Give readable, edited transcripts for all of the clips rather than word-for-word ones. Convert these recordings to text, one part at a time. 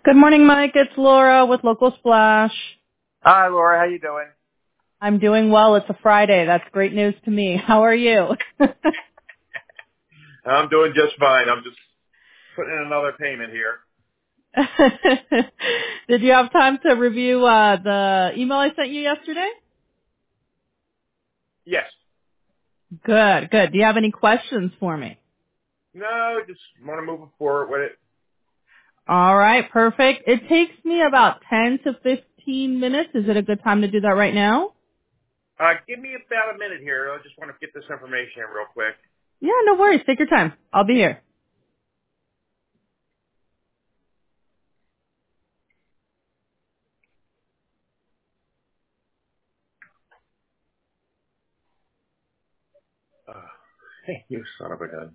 Good morning, Mike. It's Laura with Local Splash. Hi, Laura. How you doing? I'm doing well. It's a Friday. That's great news to me. How are you? I'm doing just fine. I'm just putting in another payment here. Did you have time to review the email I sent you yesterday? Yes. Good, good. Do you have any questions for me? No, just want to move forward with it. All right, perfect. It takes me about 10 to 15 minutes. Is it a good time to do that right now? Give me about a minute here. I just want to get this information in real quick. Yeah, no worries. Take your time. I'll be here. Hey, you son of a gun.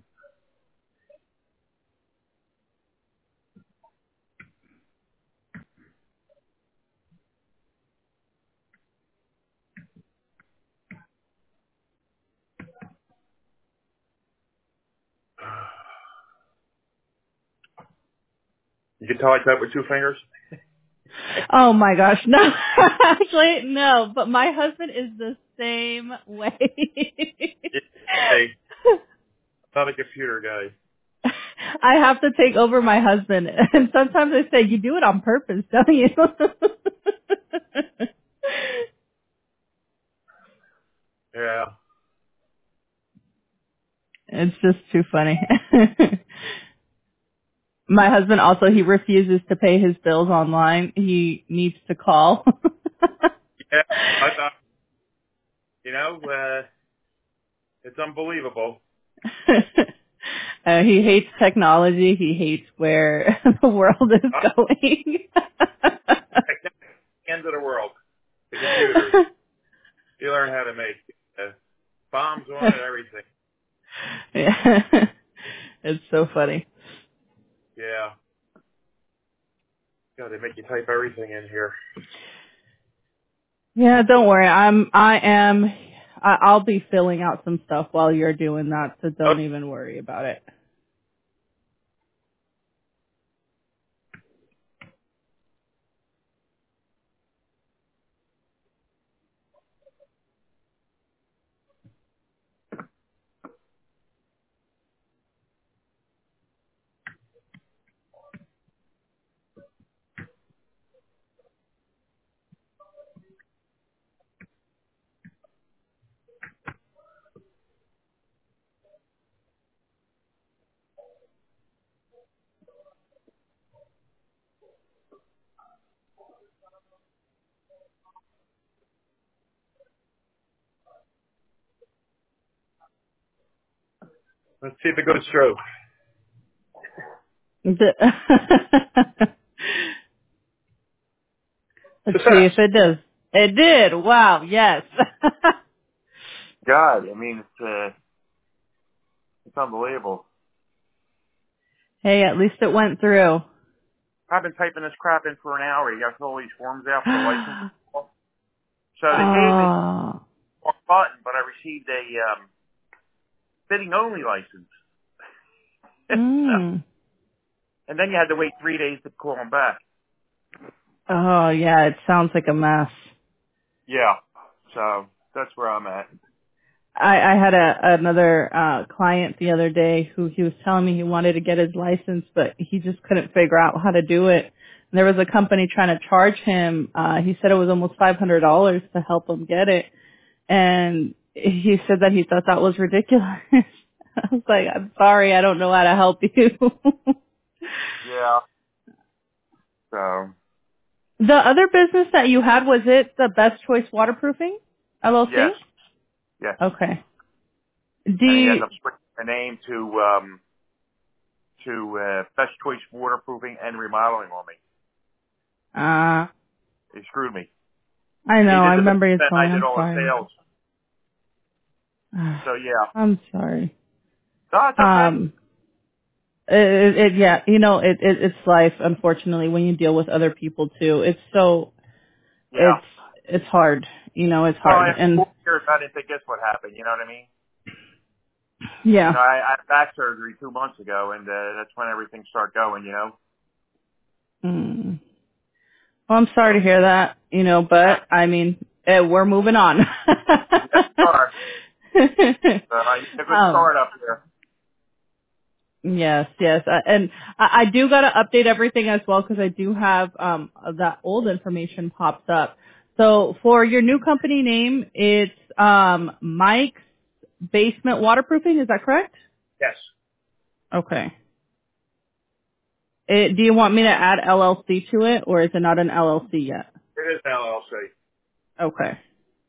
You can tell I type with two fingers? Oh my gosh, no. Actually, no, but my husband is the same way. Yeah. Hey, not a computer guy. I have to take over my husband, and sometimes I say, you do it on purpose, don't you? Yeah. It's just too funny. My husband also, he refuses to pay his bills online. He needs to call. Yeah. I thought, it's unbelievable. He hates technology. He hates where the world is Uh, going. End of the world. The computers. You learn how to make bombs on it, everything. Yeah. It's so funny. Yeah. God, they make you type everything in here. Yeah, don't worry. I'll be filling out some stuff while you're doing that, so Oh, don't even worry about it. let's see if it goes through. Let's see Success. if it does. It did. Wow. Yes. God, I mean, it's unbelievable. Hey, at least it went through. I've been typing this crap in for an hour. You got to fill all these forms out for the license. So they gave me Oh. a button, but I received a bidding only license. Mm. And then you had to wait 3 days to call them back. Oh yeah, it sounds like a mess. Yeah. So that's where I'm at. I had another client the other day who he was telling me he wanted to get his license, but he just couldn't figure out how to do it. And there was a company trying to charge him. He said it was almost $500 to help him get it, and he said that he thought that was ridiculous. I was like, I'm sorry, I don't know how to help you. Yeah. So, The other business that you had, was it the Best Choice Waterproofing LLC? yes. Yes. Okay. Do And he you, ended up switching the name to Best Choice Waterproofing and Remodeling on me. He screwed me. I He know, I did the business remember you and telling I me. did I'm all the sorry. sales. So yeah. I'm sorry. No, it's okay. Yeah, it's life, unfortunately, when you deal with other people too. Yeah. It's hard. It's Well, hard. after And 4 years, I didn't think this would happen. You know what I mean? yeah. I had back surgery 2 months ago, and that's when everything started going. Mm. Well, I'm sorry to So, hear that, yeah, but I mean, we're moving on. yes, sir. I need a good um, start up there. yes, yes. And I do got to update everything as well because I do have that old information popped up. So for your new company name, it's Mike's Basement Waterproofing. Is that correct? Yes, Okay. Do you want me to add LLC to it, or is it not an LLC yet? it is LLC. Okay.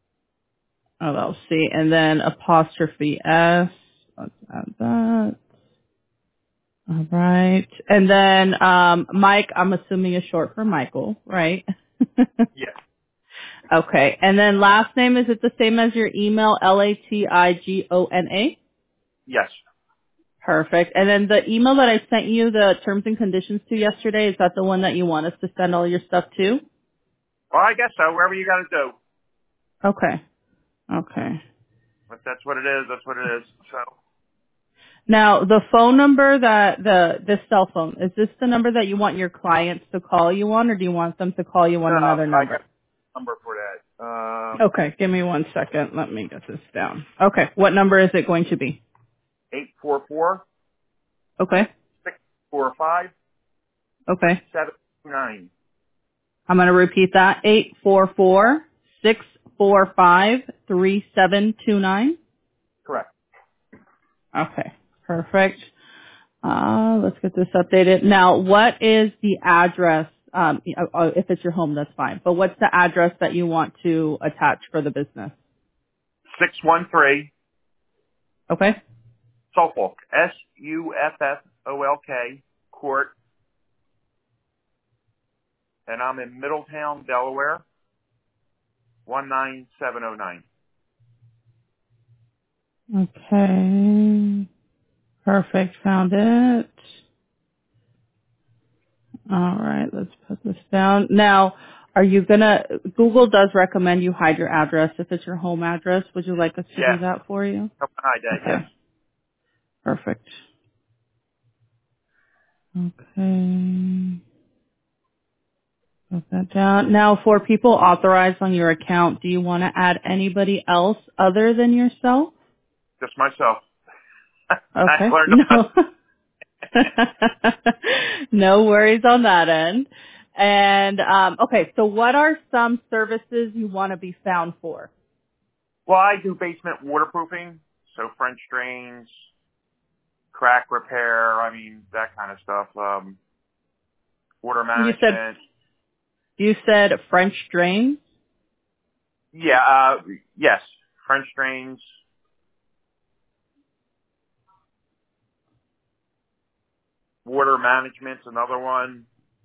LLC, and then apostrophe S. Let's add that. All right. And then Mike, I'm assuming is short for Michael, right? Yes, Okay. And then last name, is it the same as your email, Latigona? yes. Perfect. And then the email that I sent you the terms and conditions to yesterday, is that the one that you want us to send all your stuff to? Well, I guess so. Wherever you got to do. Okay. Okay. If that's what it is, that's what it is. So, Now, the phone number this cell phone, is this the number that you want your clients to call you on, or do you want them to call you on another I got number? a number for that. Okay, give me 1 second. Let me get this down. Okay, what number is it going to be? 844 Okay, 645 okay. 729. I'm going to repeat that. 844-645-3729. Correct. Okay, perfect. Let's get this updated. Now, what is the address? If it's your home, that's fine. But what's the address that you want to attach for the business? 613 Okay. Suffolk, Suffolk Court, and I'm in Middletown, Delaware, 19709. Okay. Perfect. Found it. All right. Let's put this down. Now, Google does recommend you hide your address if it's your home address. Would you like us to do Yes. that for you? Come hide that, yes. Okay. Perfect. Okay. Put that down. Now, for people authorized on your account, do you want to add anybody else other than yourself? Just myself. I Okay. learned about No. No worries on that end. And okay, so what are some services you want to be found for? Well, I do basement waterproofing, so French drains, crack repair, I mean, that kind of stuff. Water You said management. French drains. Yeah, yes. French drains. Water management's another one.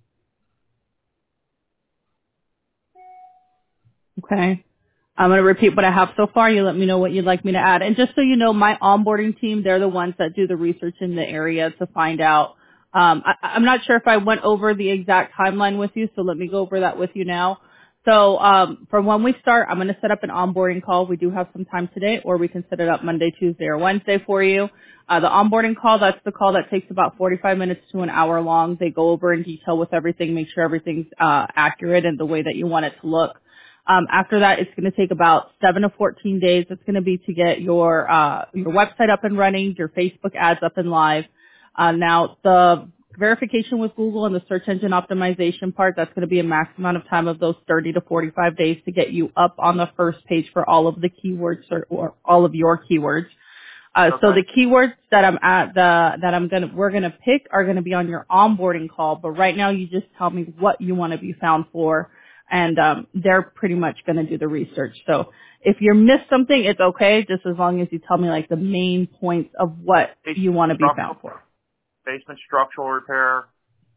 Okay. I'm going to repeat what I have so far. You let me know what you'd like me to add. And just so you know, my onboarding team, they're the ones that do the research in the area to find out. I'm not sure if I went over the exact timeline with you, so let me go over that with you now. So from when we start, I'm going to set up an onboarding call. We do have some time today, or we can set it up Monday, Tuesday, or Wednesday for you. The onboarding call, that's the call that takes about 45 minutes to an hour long. They go over in detail with everything, make sure everything's accurate and the way that you want it to look. After that, it's going to take about 7 to 14 days. It's going to be to get your website up and running, your Facebook ads up and live. Now, the verification with Google and the search engine optimization part, that's going to be a max amount of time of those 30 to 45 days to get you up on the first page for all of the keywords or all of your keywords. So Okay. the keywords that we're gonna pick are gonna be on your onboarding call. But right now, you just tell me what you want to be found for, and they're pretty much gonna do the research. So if you missed something, it's okay, just as long as you tell me like the main points of what Basement you want to be found structural, for. basement structural repair.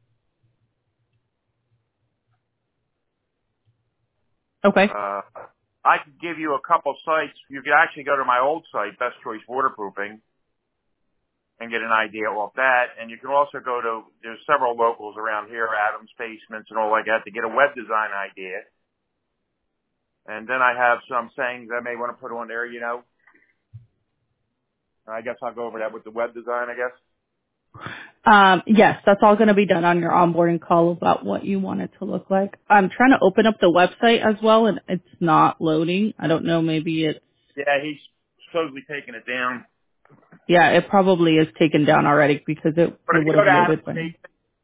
Okay. I could give you a couple sites. You could actually go to my old site, Best Choice Waterproofing, and get an idea of that. And you can also go to, there's several locals around here, Adams Basements and all like that, to get a web design idea. And then I have some sayings I may want to put on there, you know. I guess I'll go over that with the web design, I guess. Yes, that's all going to be done on your onboarding call about what you want it to look like. I'm trying to open up the website as well, and it's not loading. I don't know, maybe it's, Yeah, he's supposedly taking it down. yeah, it probably is taken down already because it But if you would go have to Adam loaded by now. State,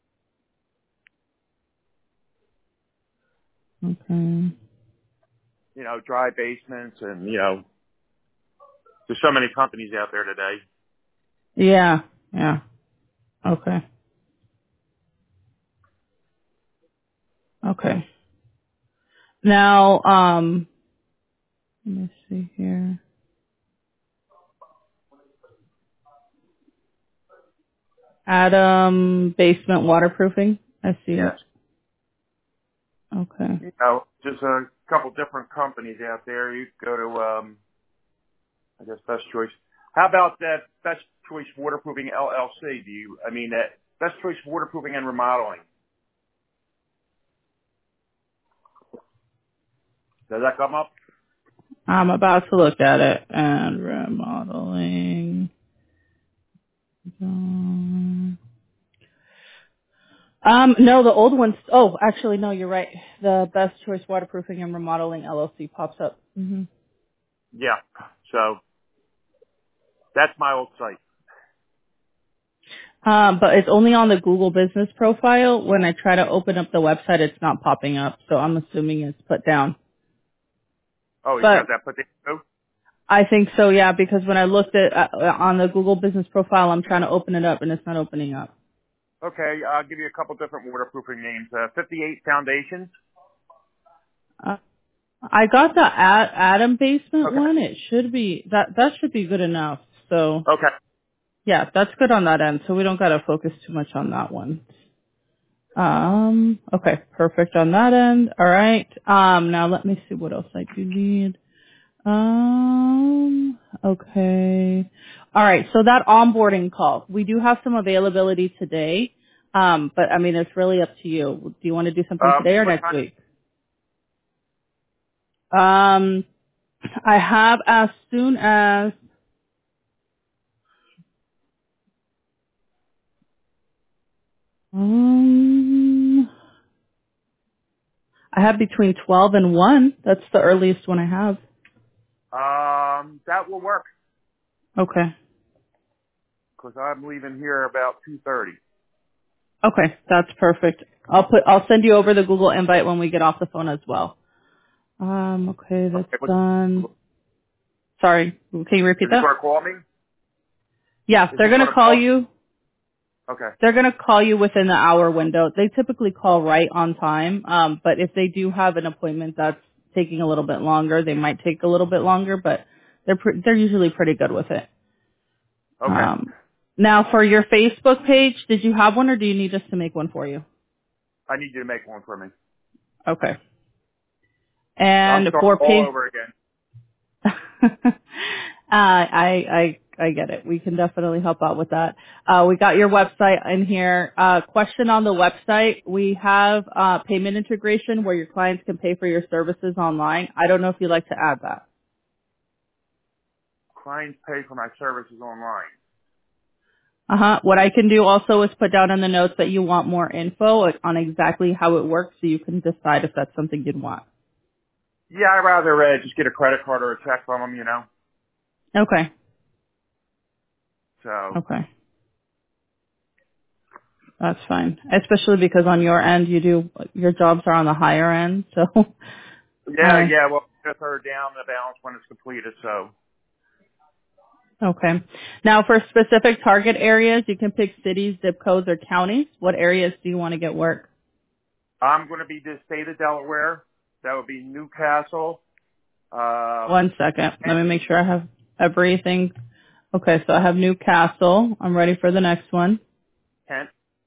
Okay. dry basements and, there's so many companies out there today. Yeah, yeah. Okay. Okay. Now, let me see here. Adam basement waterproofing. I see Yes. it. Okay. There's a couple different companies out there. You could go to, I guess, Best Choice. How about that Best Choice Waterproofing LLC? That Best Choice Waterproofing and Remodeling? Does that come up? I'm about to look at it and remodeling. No, the old ones. Oh, actually, no, you're right. The Best Choice Waterproofing and Remodeling LLC pops up. Yeah. So that's my old site. But it's only on the Google Business profile. When I try to open up the website, it's not popping up. So I'm assuming it's put down. Oh, you got But that put there too? I think so, yeah, because when I looked at on the Google Business profile, I'm trying to open it up and it's not opening up. Okay, I'll give you a couple different waterproofing names. 58 Foundations. Uh, I got the Adam basement Okay. one. It should be that should be good enough. So Okay. yeah, that's good on that end. So we don't gotta focus too much on that one. Okay, perfect on that end. All right. Now let me see what else I do need. Okay. All right. So that onboarding call, we do have some availability today. But I mean, it's really up to you. Do you want to do something today or What next time? week? I have as soon as, I have between 12 and 1. That's the earliest one I have. That will work Okay. because I'm leaving here about 2:30. Okay. That's perfect. I'll send you over the Google invite when we get off the phone as well. Okay, that's Okay. done. Sorry, can you repeat Is he that? going to call me? Yeah, Is they're he gonna going to call call? you. Okay. They're gonna call you within the hour window. They typically call right on time. But if they do have an appointment that's taking a little bit longer, they might take a little bit longer, but they're usually pretty good with it. Okay. Um, Now for your Facebook page, did you have one or do you need us to make one for you? I need you to make one for me. Okay. I'm And starting for all page, over again. I get it. We can definitely help out with that. We got your website in here. Question on the website. We have payment integration where your clients can pay for your services online. I don't know if you'd like to add that. Clients pay for my services online. What I can do also is put down in the notes that you want more info on exactly how it works so you can decide if that's something you'd want. Yeah, I'd rather just get a credit card or a check from them. Okay. So Okay. That's fine. Especially because on your end, your jobs are on the higher end. So, yeah, yeah. Well, just her down the balance when it's completed. So okay. Now for specific target areas, you can pick cities, zip codes, or counties. What areas do you want to get work? I'm going to be the state of Delaware. That would be Newcastle. One second. Let me make sure I have everything. Okay, so I have Newcastle. I'm ready for the next one. Kent,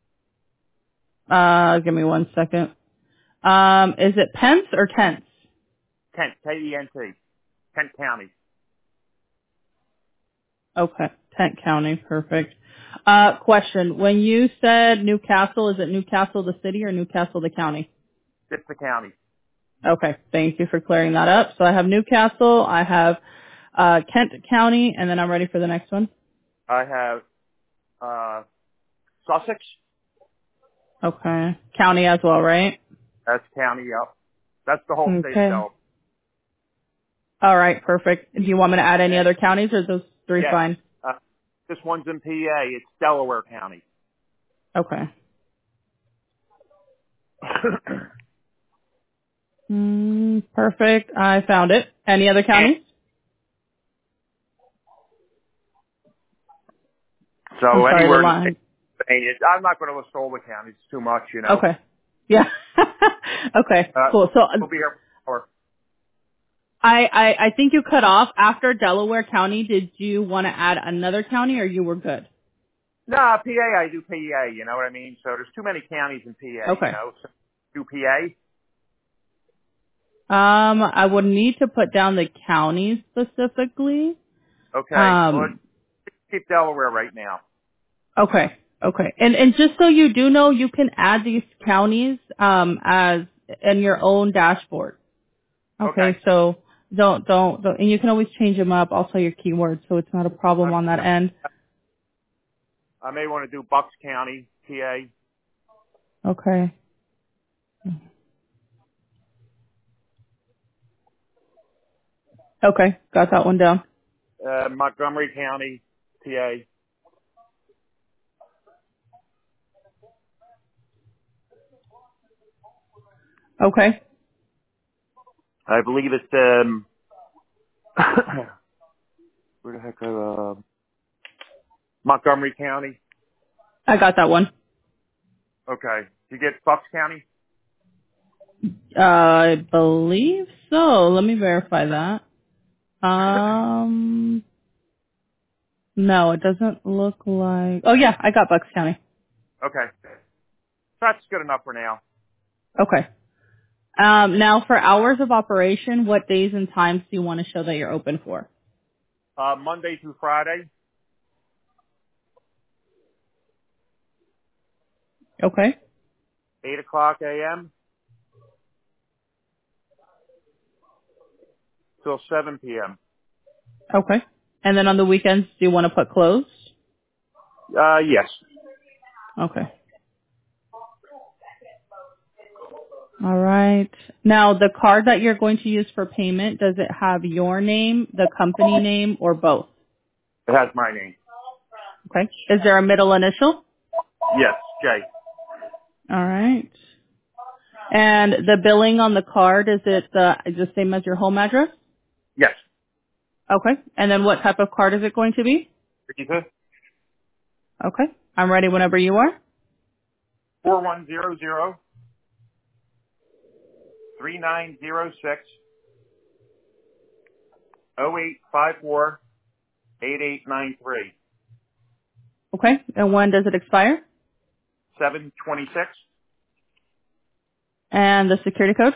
Give me one second. Is it pence or tenths? Kent, K-E-N-T, Kent County. Okay, Kent County. Perfect. Question. When you said Newcastle, is it Newcastle the city or Newcastle the county? It's the county. Okay, thank you for clearing that up. So I have Newcastle, I have Kent County, and then I'm ready for the next one. I have Sussex. Okay. County as well, right? That's county, yep. That's the whole state of Okay. Delaware. All right, perfect. Do you want me to add any other counties, or are those three Yes. fine? This one's in PA. It's Delaware County. Okay. Perfect. I found it. Any other counties? I'm So sorry, the anywhere in the state line. of Pennsylvania, I'm not going to list all the counties. It's too much, you know. Okay. Yeah. Okay, cool. So We'll be here for I think you cut off after Delaware County. Did you want to add another county, or you were good? No, PA, I do PA, you know what I mean? So there's too many counties in PA, you Okay. know. So do PA? I would need to put down the counties specifically. Okay. Well, let's Um, keep Delaware right now. okay. Okay. And just so you do know, you can add these counties as in your own dashboard. Okay. Okay, so don't, and you can always change them up, also your keywords, so it's not a problem on that end. I may want to do Bucks County, PA, Okay. Okay, got that one down. Montgomery County, PA. Okay, I believe it's where the heck Montgomery County. I got that one. Okay. Did you get Bucks County? I believe so. Let me verify that. No, it doesn't look like. Oh yeah, I got Bucks County. Okay. That's good enough for now. Okay. Now for hours of operation, what days and times do you want to show that you're open for? Monday through Friday, Okay. 8 o'clock a.m. till 7 p.m. Okay. And then on the weekends, do you want to put closed? Yes. Okay. All right. Now, the card that you're going to use for payment, does it have your name, the company name, or both? It has my name. Okay. Is there a middle initial? Yes, Jay. All right. And the billing on the card, is it the same as your home address? Yes. Okay. And then what type of card is it going to be? Visa Okay. I'm ready whenever you are. 4100-3906-0854-8893. Okay. And when does it expire? 726 And the security code?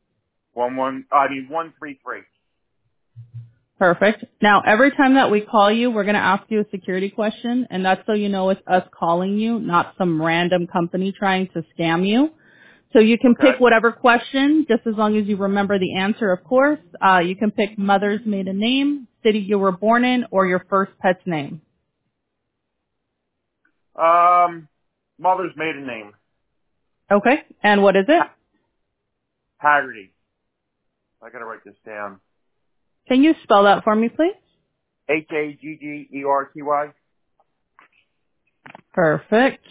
133. Perfect. Now, every time that we call you, we're going to ask you a security question, and that's so you know it's us calling you, not some random company trying to scam you. So you can Okay. pick whatever question, just as long as you remember the answer, of course. You can pick mother's maiden name, city you were born in, or your first pet's name. Mother's maiden name. Okay. And what is it? Haggerty. I gotta write this down. Can you spell that for me, please? Haggerty. Perfect.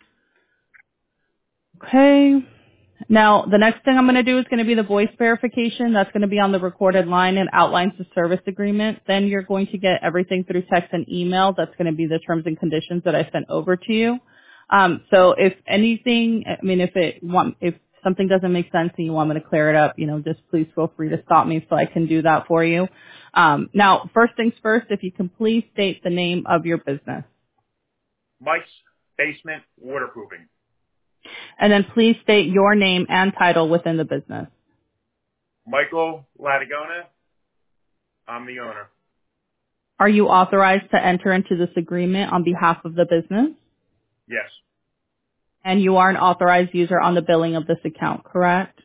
Okay. Now, the next thing I'm going to do is going to be the voice verification. That's going to be on the recorded line and outlines the service agreement. Then you're going to get everything through text and email. That's going to be the terms and conditions that I sent over to you. So if anything, I mean, if something doesn't make sense and you want me to clear it up, just please feel free to stop me so I can do that for you. Now, first things first, if you can please state the name of your business. Mike's Basement Waterproofing. And then please state your name and title within the business. Michael Latagona. I'm the owner. Are you authorized to enter into this agreement on behalf of the business? Yes. And you are an authorized user on the billing of this account, correct?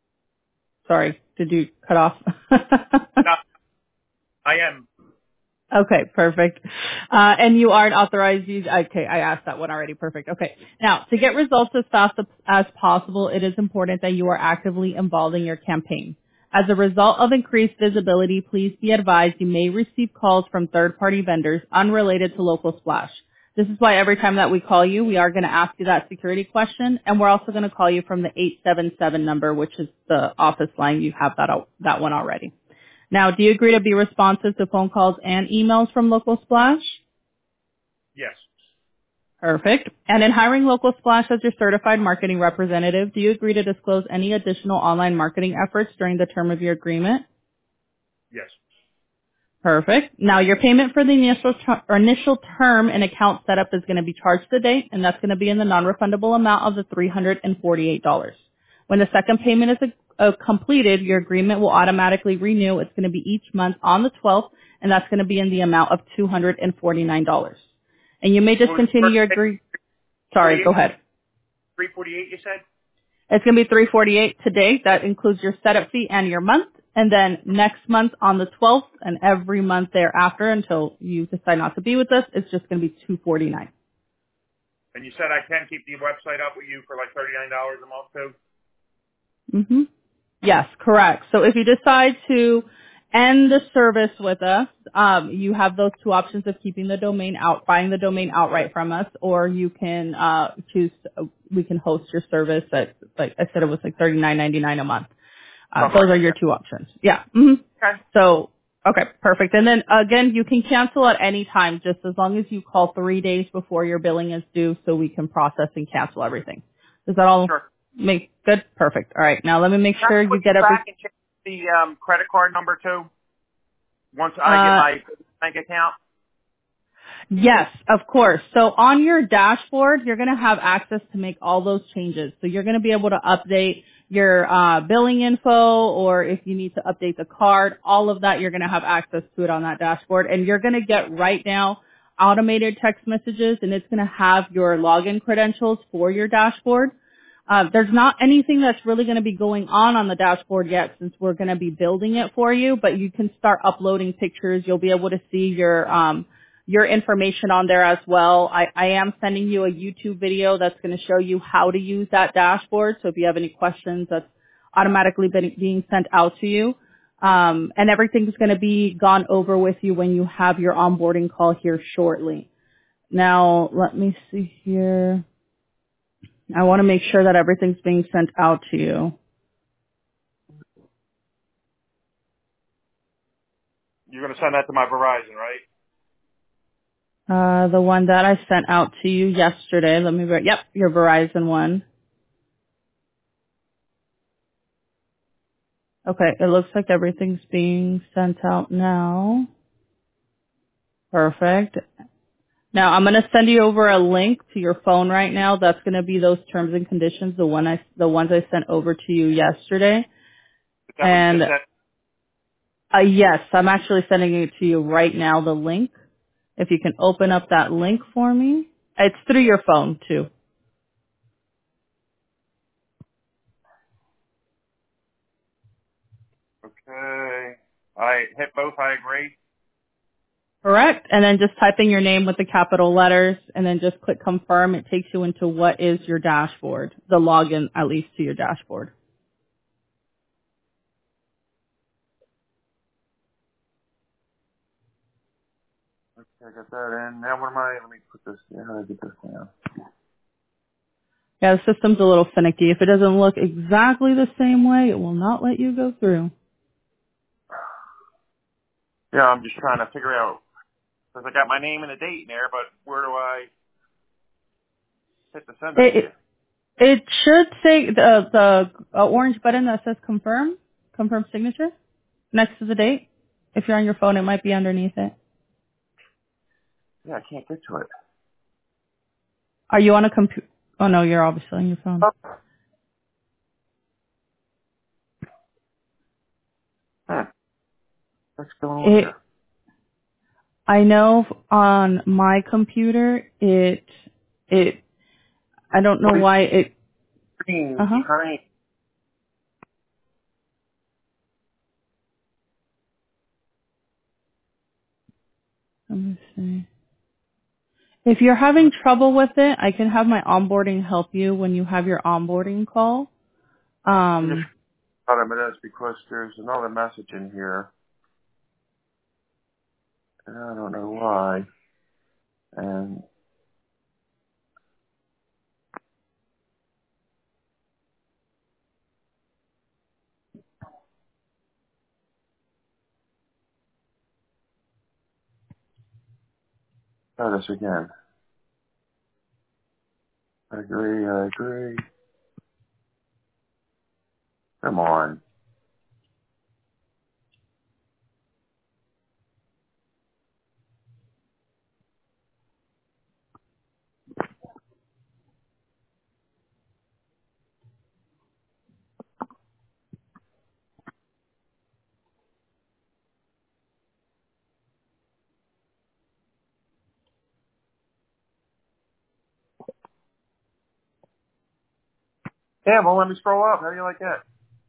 Sorry, did you cut off? No, I am. Okay, perfect. And you are an authorized user. Okay, I asked that one already. Perfect. Okay. Now, to get results as fast as possible, it is important that you are actively involved in your campaign. As a result of increased visibility, please be advised you may receive calls from third-party vendors unrelated to Local Splash. This is why every time that we call you, we are going to ask you that security question, and we're also going to call you from the 877 number, which is the office line. You have that one already. Now, do you agree to be responsive to phone calls and emails from Local Splash? Yes. Perfect. And in hiring Local Splash as your certified marketing representative, do you agree to disclose any additional online marketing efforts during the term of your agreement? Yes. Perfect. Now, your payment for the initial term and account setup is going to be charged today, and that's going to be in the non-refundable amount of the $348. When the second payment is completed, your agreement will automatically renew. It's going to be each month on the 12th, and that's going to be in the amount of $249. And you may discontinue your agreement. Sorry, go ahead. 348, you said? It's going to be $348 today. That includes your setup fee and your month. And then next month on the 12th and every month thereafter until you decide not to be with us, it's just going to be $249. And you said I can keep the website up with you for like $39 a month too? Mm-hmm. Yes, correct. So if you decide to end the service with us, you have those two options of keeping the domain out, buying the domain outright from us, or you can choose. We can host your service at, like I said, it was like $39.99 a month. Those are your two options. Yeah. Mm-hmm. Okay. So, okay, perfect. And then again, you can cancel at any time, just as long as you call 3 days before your billing is due, so we can process and cancel everything. Does that all Sure. make good? Perfect. All right. Now let me make sure you get back and check the credit card number too once I get my bank account. Yes, of course. So on your dashboard, you're going to have access to make all those changes. So you're going to be able to update your billing info, or if you need to update the card, all of that, you're going to have access to it on that dashboard. And you're going to get right now automated text messages, and it's going to have your login credentials for your dashboard. There's not anything that's really going to be going on the dashboard yet, since we're going to be building it for you, but you can start uploading pictures. You'll be able to see your information on there as well. I am sending you a YouTube video that's going to show you how to use that dashboard. So if you have any questions, that's automatically being sent out to you. And everything's going to be gone over with you when you have your onboarding call here shortly. Now, let me see here. I want to make sure that everything's being sent out to you. You're going to send that to my Verizon, right? The one that I sent out to you yesterday. Yep, your Verizon one. Okay, it looks like everything's being sent out now. Perfect. Now I'm going to send you over a link to your phone right now. That's going to be those terms and conditions, the ones I sent over to you yesterday. Is that what you just said? Yes, I'm actually sending it to you right now, the link. If you can open up that link for me. It's through your phone too. Okay. I hit both. I agree. Correct. And then just type in your name with the capital letters and then just click confirm. It takes you into what is your dashboard, the login at least to your dashboard. Okay, I got that in. Now what am I? Let me put this. How do I get this down? Yeah, the system's a little finicky. If it doesn't look exactly the same way, it will not let you go through. Yeah, I'm just trying to figure out, because I got my name and a date in there, but where do I hit the send it? It should say the orange button that says confirm signature next to the date. If you're on your phone, it might be underneath it. Yeah, I can't get to it. Are you on a computer? Oh no, you're obviously on your phone. What's going on here? I know on my computer, I don't know why it, Tiny. Let me see. If you're having trouble with it, I can have my onboarding help you when you have your onboarding call. Just thought of it because there's another message in here, and I don't know why. And try this again. I agree. Come on. Yeah, well, let me scroll up. How do you like that?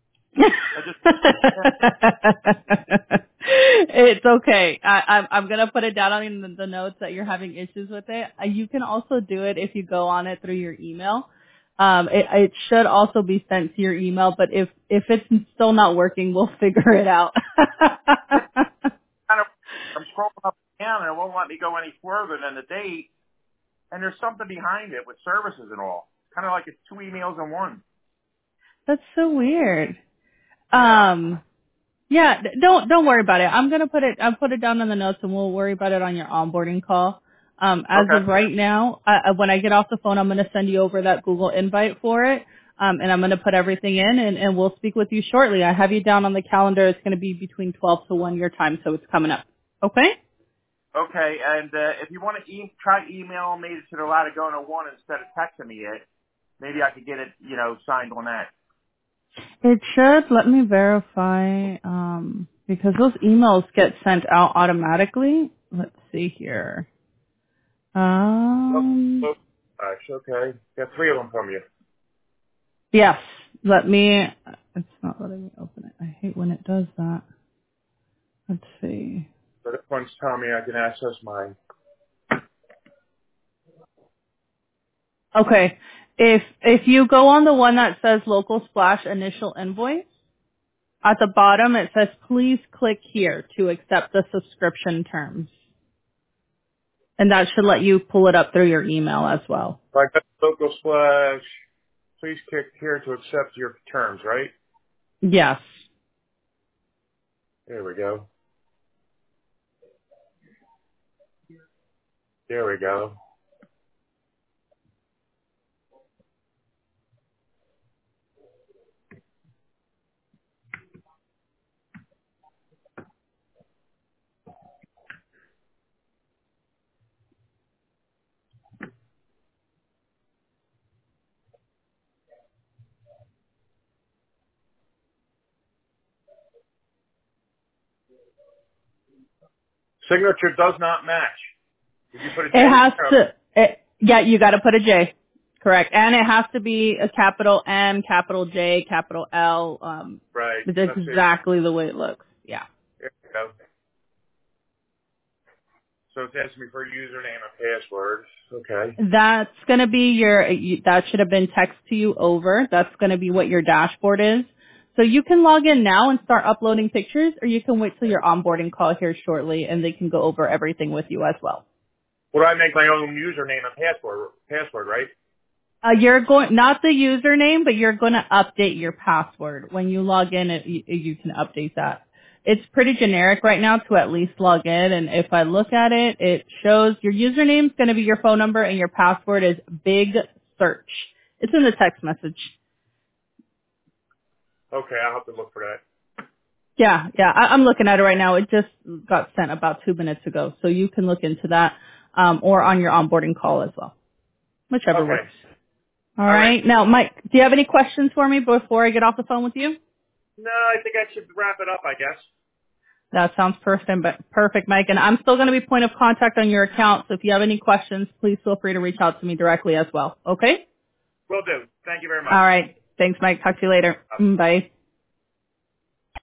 It's okay. I'm gonna put it down on the notes that you're having issues with it. You can also do it if you go on it through your email. It should also be sent to your email, but if it's still not working, we'll figure it out. I'm scrolling up and down, and it won't let me go any further than the date. And there's something behind it with services and all. Kind of like it's two emails in one. That's so weird. Yeah. Yeah, don't worry about it. I'll put it down on the notes and we'll worry about it on your onboarding call. As Okay. of right now, when I get off the phone, I'm going to send you over that Google invite for it. And I'm going to put everything in and we'll speak with you shortly. I have you down on the calendar. It's going to be between 12 to 1 your time, so it's coming up. Okay? Okay, and if you want to try emailing me to allow to go into one instead of texting me it, maybe I could get it, signed on that. It should. Let me verify, because those emails get sent out automatically. Let's see here. Oh, gosh, okay. Got three of them from you. Yes. It's not letting me open it. I hate when it does that. Let's see. So this one's telling me I can access mine. Okay. If you go on the one that says local splash initial invoice, at the bottom it says please click here to accept the subscription terms. And that should let you pull it up through your email as well. Like local splash, please click here to accept your terms, right? Yes. There we go. There we go. Signature does not match. Did you put a J? It has to, yeah, you gotta put a J. Correct. And it has to be a capital M, capital J, capital L. Right. That's exactly the way it looks. Yeah. There we go. So it's asking me for a username and password. Okay. That's going to be that should have been text to you over. That's going to be what your dashboard is. So you can log in now and start uploading pictures, or you can wait till your onboarding call here shortly and they can go over everything with you as well. Would I make my own username and password, right? You're going, not the username, but you're going to update your password. When you log in, you can update that. It's pretty generic right now to at least log in. And if I look at it, it shows your username is going to be your phone number and your password is Big Search. It's in the text message. Okay, I'll have to look for that. Yeah. I'm looking at it right now. It just got sent about 2 minutes ago. So you can look into that, or on your onboarding call as well. Whichever Okay. works. All right. Now, Mike, do you have any questions for me before I get off the phone with you? No, I think I should wrap it up, I guess. That sounds perfect, Mike. And I'm still going to be point of contact on your account. So if you have any questions, please feel free to reach out to me directly as well. Okay? Will do. Thank you very much. All right. Thanks, Mike. Talk to you later. Bye.